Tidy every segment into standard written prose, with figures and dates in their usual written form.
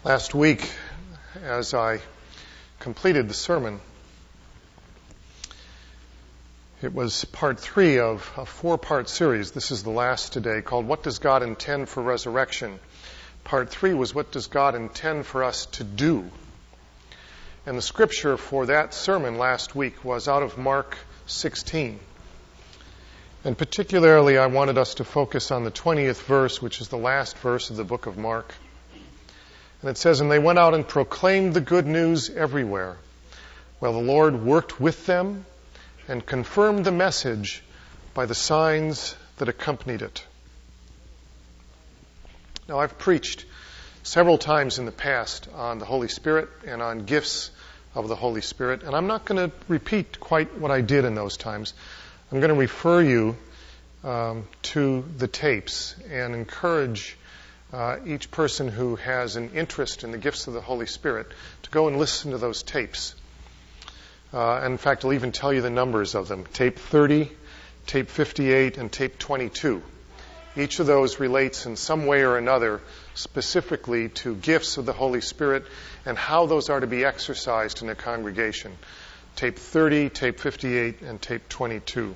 Last week, as I completed the sermon, it was part 3 of a 4-part series. This is the last today, called What Does God Intend for Resurrection? Part 3 was What Does God Intend for Us to Do? And the scripture for that sermon last week was out of Mark 16. And particularly, I wanted us to focus on the 20th verse, which is the last verse of the book of Mark. And it says, "And they went out and proclaimed the good news everywhere, while the Lord worked with them and confirmed the message by the signs that accompanied it." Now, I've preached several times in the past on the Holy Spirit and on gifts of the Holy Spirit, and I'm not going to repeat quite what I did in those times. I'm going to refer you to the tapes and encourage each person who has an interest in the gifts of the Holy Spirit to go and listen to those tapes. And in fact, I'll even tell you the numbers of them. Tape 30, tape 58, and tape 22. Each of those relates in some way or another specifically to gifts of the Holy Spirit and how those are to be exercised in a congregation. Tape 30, tape 58, and tape 22.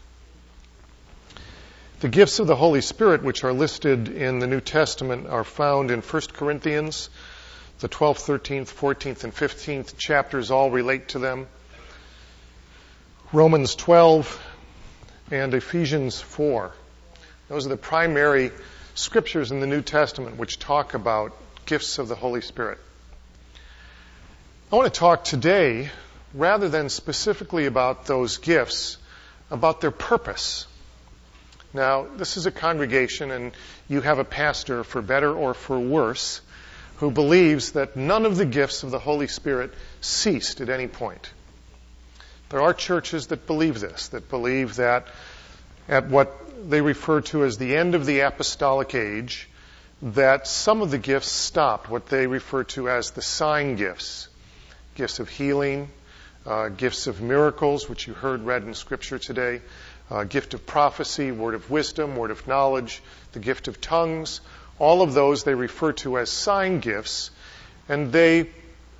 The gifts of the Holy Spirit, which are listed in the New Testament, are found in 1 Corinthians. The 12th, 13th, 14th, and 15th chapters all relate to them. Romans 12 and Ephesians 4. Those are the primary scriptures in the New Testament which talk about gifts of the Holy Spirit. I want to talk today, rather than specifically about those gifts, about their purpose. Now, this is a congregation, and you have a pastor, for better or for worse, who believes that none of the gifts of the Holy Spirit ceased at any point. There are churches that believe this, that believe that at what they refer to as the end of the apostolic age, that some of the gifts stopped, what they refer to as the sign gifts, gifts of healing, gifts of miracles, which you heard read in Scripture today, gift of prophecy, word of wisdom, word of knowledge, the gift of tongues. All of those they refer to as sign gifts, and they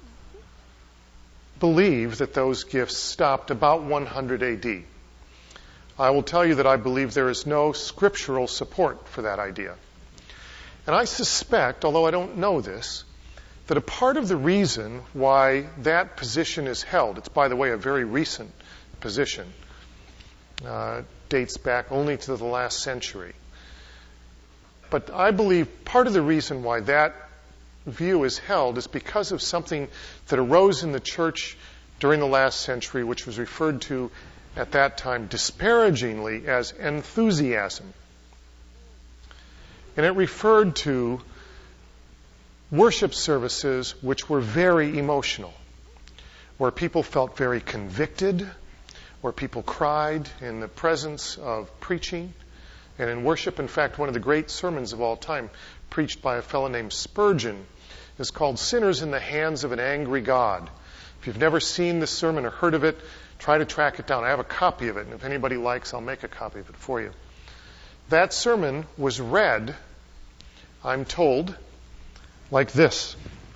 believe that those gifts stopped about 100 AD. I will tell you that I believe there is no scriptural support for that idea. And I suspect, although I don't know this, that a part of the reason why that position is held, it's by the way a very recent position, dates back only to the last century. But I believe part of the reason why that view is held is because of something that arose in the church during the last century, which was referred to at that time disparagingly as enthusiasm. And it referred to worship services which were very emotional, where people felt very convicted, where people cried in the presence of preaching and in worship. In fact, one of the great sermons of all time, preached by a fellow named Spurgeon, is called "Sinners in the Hands of an Angry God." If you've never seen this sermon or heard of it, try to track it down. I have a copy of it, and if anybody likes, I'll make a copy of it for you. That sermon was read, I'm told, like this.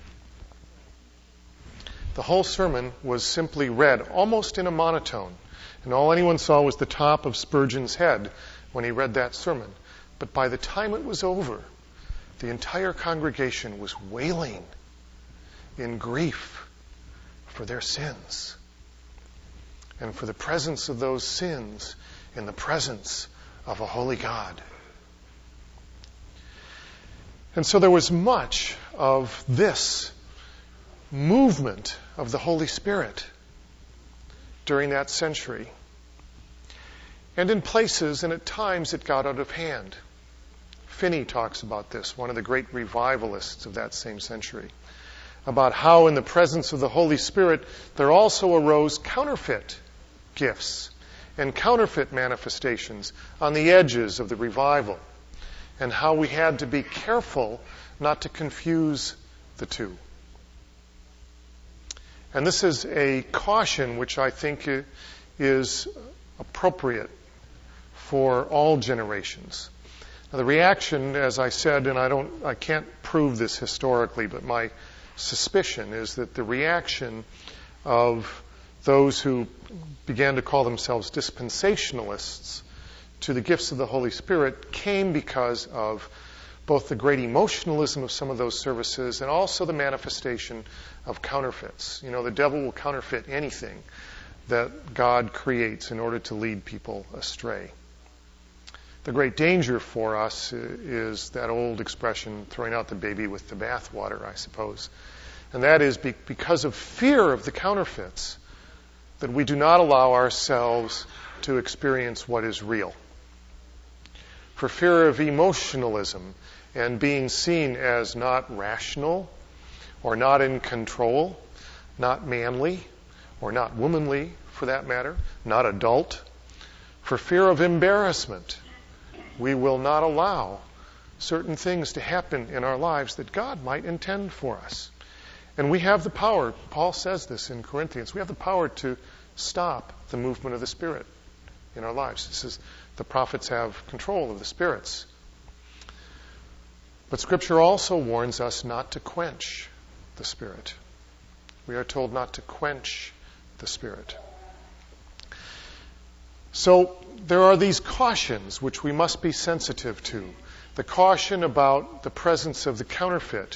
The whole sermon was simply read almost in a monotone. And all anyone saw was the top of Spurgeon's head when he read that sermon. But by the time it was over, the entire congregation was wailing in grief for their sins and for the presence of those sins in the presence of a holy God. And so there was much of this movement of the Holy Spirit during that century. And in places and at times it got out of hand. Finney talks about this, one of the great revivalists of that same century, about how in the presence of the Holy Spirit there also arose counterfeit gifts and counterfeit manifestations on the edges of the revival, and how we had to be careful not to confuse the two. And this is a caution which I think is appropriate for all generations. Now, the reaction, as I said, and I can't prove this historically, but my suspicion is that the reaction of those who began to call themselves dispensationalists to the gifts of the Holy Spirit came because of both the great emotionalism of some of those services and also the manifestation of counterfeits. You know, the devil will counterfeit anything that God creates in order to lead people astray. The great danger for us is that old expression, throwing out the baby with the bathwater, I suppose. And that is because of fear of the counterfeits that we do not allow ourselves to experience what is real. For fear of emotionalism and being seen as not rational or not in control, not manly or not womanly for that matter, not adult. For fear of embarrassment, we will not allow certain things to happen in our lives that God might intend for us. And we have the power, Paul says this in Corinthians, we have the power to stop the movement of the Spirit in our lives. This is, the prophets have control of the spirits. But Scripture also warns us not to quench the Spirit. We are told not to quench the Spirit. So there are these cautions which we must be sensitive to. The caution about the presence of the counterfeit,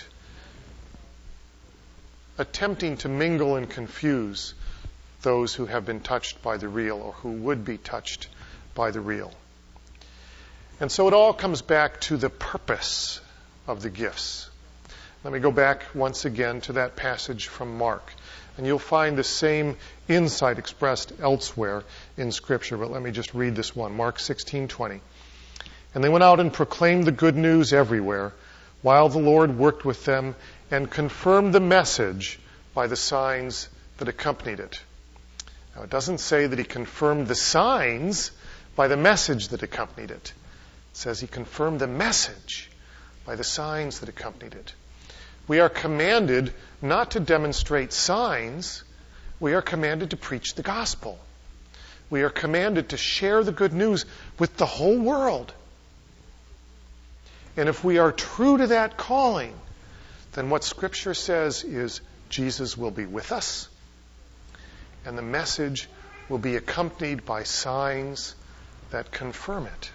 attempting to mingle and confuse those who have been touched by the real or who would be touched by the real. And so it all comes back to the purpose of the gifts. Let me go back once again to that passage from Mark. And you'll find the same insight expressed elsewhere in Scripture. But let me just read this one. Mark 16:20. And they went out and proclaimed the good news everywhere, while the Lord worked with them and confirmed the message by the signs that accompanied it. Now, it doesn't say that he confirmed the signs by the message that accompanied it. It says he confirmed the message by the signs that accompanied it. We are commanded not to demonstrate signs. We are commanded to preach the gospel. We are commanded to share the good news with the whole world. And if we are true to that calling, then what Scripture says is Jesus will be with us, and the message will be accompanied by signs that confirm it.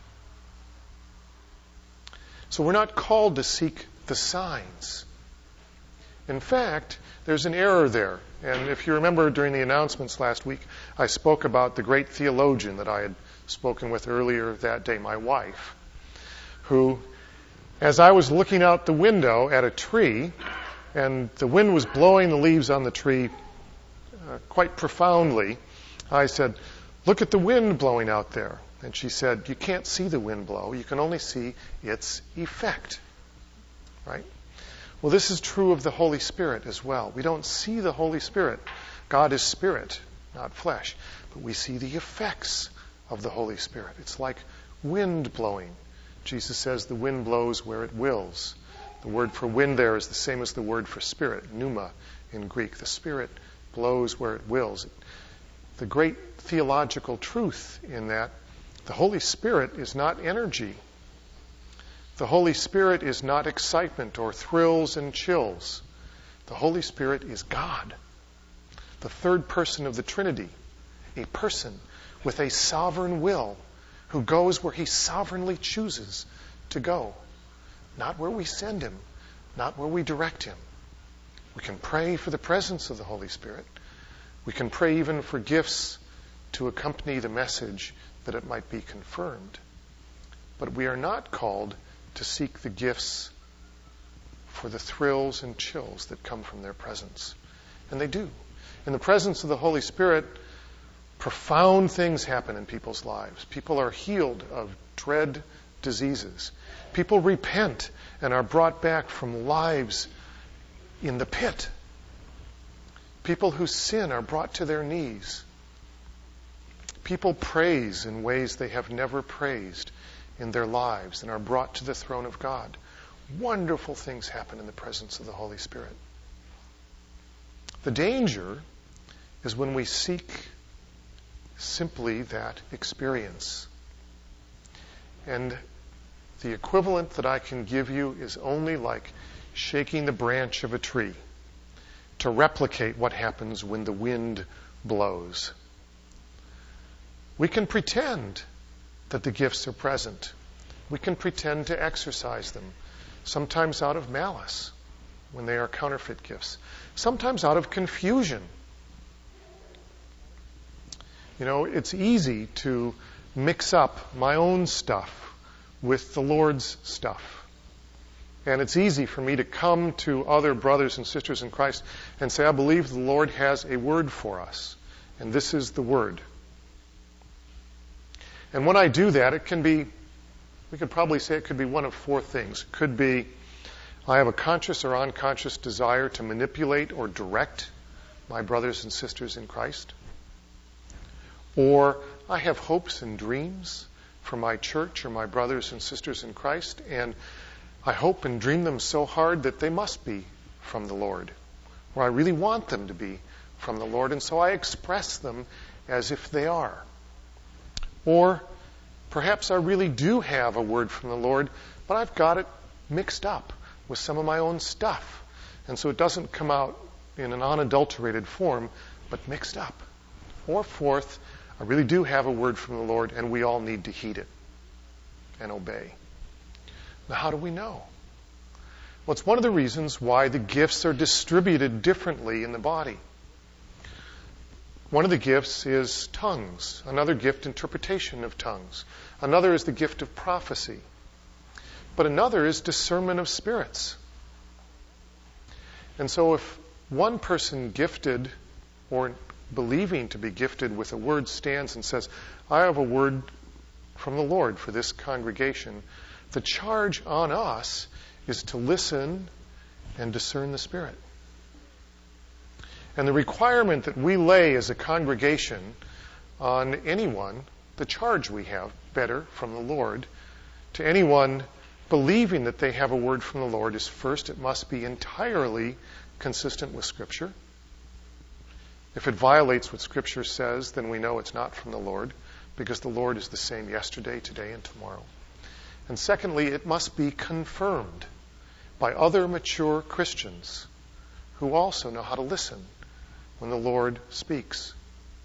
So we're not called to seek the signs. In fact, there's an error there. And if you remember during the announcements last week, I spoke about the great theologian that I had spoken with earlier that day, my wife, who, as I was looking out the window at a tree, and the wind was blowing the leaves on the tree quite profoundly, I said, "Look at the wind blowing out there." And she said, "You can't see the wind blow. You can only see its effect." Right? Well, this is true of the Holy Spirit as well. We don't see the Holy Spirit. God is spirit, not flesh. But we see the effects of the Holy Spirit. It's like wind blowing. Jesus says the wind blows where it wills. The word for wind there is the same as the word for spirit, pneuma in Greek. The Spirit blows where it wills. The great theological truth in that, the Holy Spirit is not energy. The Holy Spirit is not excitement or thrills and chills. The Holy Spirit is God, the third person of the Trinity, a person with a sovereign will who goes where he sovereignly chooses to go, not where we send him, not where we direct him. We can pray for the presence of the Holy Spirit. We can pray even for gifts to accompany the message that it might be confirmed. But we are not called to seek the gifts for the thrills and chills that come from their presence. And they do. In the presence of the Holy Spirit, profound things happen in people's lives. People are healed of dread diseases. People repent and are brought back from lives in the pit. People who sin are brought to their knees. People praise in ways they have never praised in their lives and are brought to the throne of God. Wonderful things happen in the presence of the Holy Spirit. The danger is when we seek simply that experience. And The equivalent that I can give you is only like shaking the branch of a tree to replicate what happens when the wind blows. We can pretend that the gifts are present. We can pretend to exercise them, sometimes out of malice when they are counterfeit gifts, sometimes out of confusion. You know, it's easy to mix up my own stuff with the Lord's stuff. And it's easy for me to come to other brothers and sisters in Christ and say, I believe the Lord has a word for us, and this is the word. And when I do that, it can be, we could probably say it could be one of four things. It could be, I have a conscious or unconscious desire to manipulate or direct my brothers and sisters in Christ. Or I have hopes and dreams for my church or my brothers and sisters in Christ, and I hope and dream them so hard that they must be from the Lord, or I really want them to be from the Lord, and so I express them as if they are. Or perhaps I really do have a word from the Lord, but I've got it mixed up with some of my own stuff, and so it doesn't come out in an unadulterated form, but mixed up. Or fourth, I really do have a word from the Lord, and we all need to heed it and obey. Now, how do we know? Well, it's one of the reasons why the gifts are distributed differently in the body. One of the gifts is tongues. Another gift, interpretation of tongues. Another is the gift of prophecy. But another is discernment of spirits. And so if one person gifted or believing to be gifted with a word stands and says, I have a word from the Lord for this congregation, the charge on us is to listen and discern the Spirit. And the requirement that we lay as a congregation on anyone, the charge we have, better, from the Lord, to anyone believing that they have a word from the Lord is first, it must be entirely consistent with Scripture. If it violates what Scripture says, then we know it's not from the Lord, because the Lord is the same yesterday, today, and tomorrow. And secondly, it must be confirmed by other mature Christians who also know how to listen when the Lord speaks.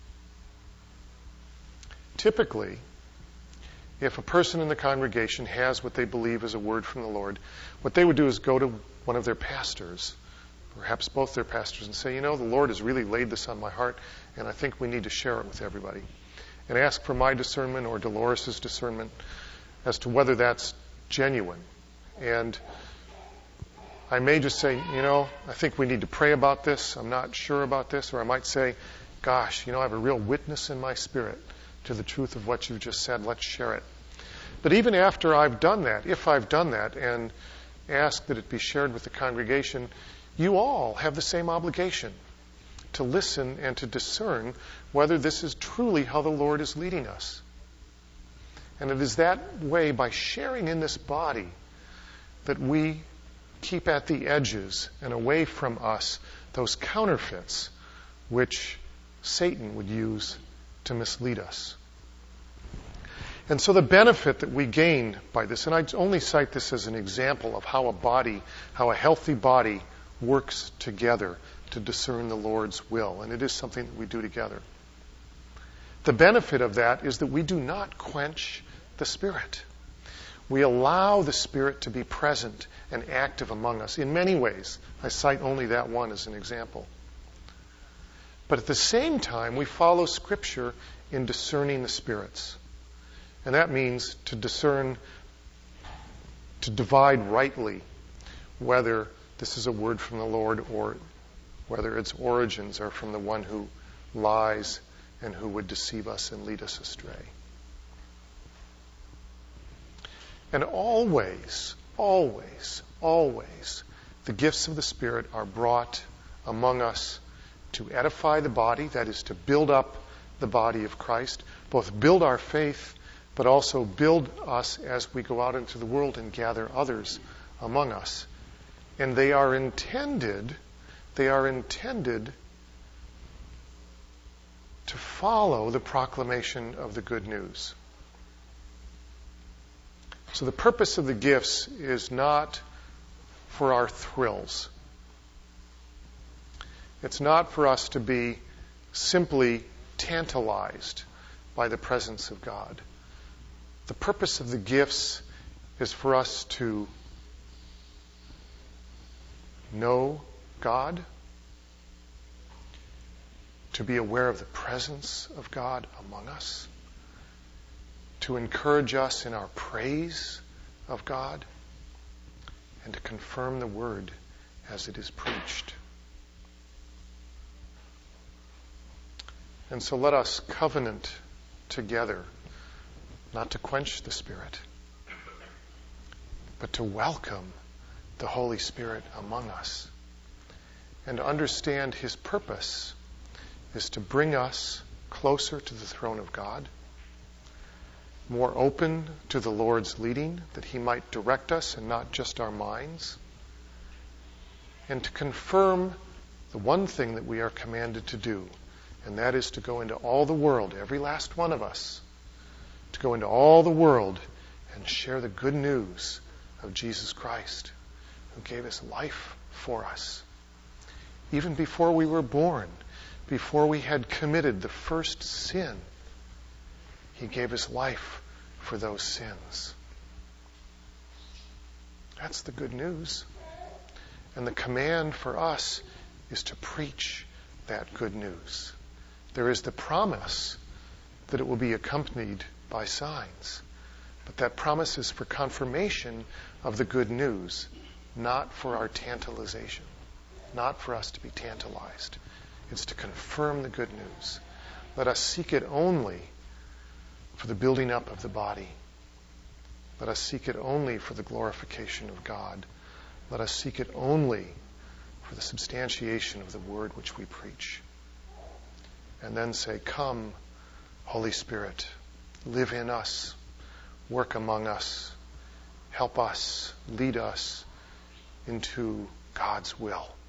Typically, if a person in the congregation has what they believe is a word from the Lord, what they would do is go to one of their pastors, perhaps both their pastors, and say, you know, the Lord has really laid this on my heart, and I think we need to share it with everybody. And ask for my discernment or Dolores' discernment as to whether that's genuine. And I may just say, you know, I think we need to pray about this. I'm not sure about this. Or I might say, gosh, you know, I have a real witness in my spirit to the truth of what you've just said. Let's share it. But even after I've done that, if I've done that and asked that it be shared with the congregation, you all have the same obligation to listen and to discern whether this is truly how the Lord is leading us. And it is that way, by sharing in this body, that we keep at the edges and away from us those counterfeits which Satan would use to mislead us. And so the benefit that we gain by this, and I only cite this as an example of how a healthy body works together to discern the Lord's will. And it is something that we do together. The benefit of that is that we do not quench the Spirit. We allow the Spirit to be present and active among us in many ways. I cite only that one as an example. But at the same time, we follow Scripture in discerning the spirits. And that means to discern, to divide rightly whether this is a word from the Lord or whether its origins are from the one who lies and who would deceive us and lead us astray. And always, always, always, the gifts of the Spirit are brought among us to edify the body, that is, to build up the body of Christ, both build our faith, but also build us as we go out into the world and gather others among us. And they are intended to follow the proclamation of the good news. So the purpose of the gifts is not for our thrills. It's not for us to be simply tantalized by the presence of God. The purpose of the gifts is for us to know God, to be aware of the presence of God among us, to encourage us in our praise of God, and to confirm the word as it is preached. And so let us covenant together not to quench the Spirit, but to welcome the Holy Spirit among us and to understand His purpose is to bring us closer to the throne of God, more open to the Lord's leading, that He might direct us and not just our minds, and to confirm the one thing that we are commanded to do, and that is to go into all the world, every last one of us, to go into all the world and share the good news of Jesus Christ, who gave His life for us. Even before we were born, before we had committed the first sin, He gave His life for those sins. That's the good news. And the command for us is to preach that good news. There is the promise that it will be accompanied by signs. But that promise is for confirmation of the good news, not for our tantalization, not for us to be tantalized. It's to confirm the good news. Let us seek it only for the building up of the body. Let us seek it only for the glorification of God. Let us seek it only for the substantiation of the word which we preach. And then say, "Come, Holy Spirit, live in us, work among us, help us, lead us into God's will."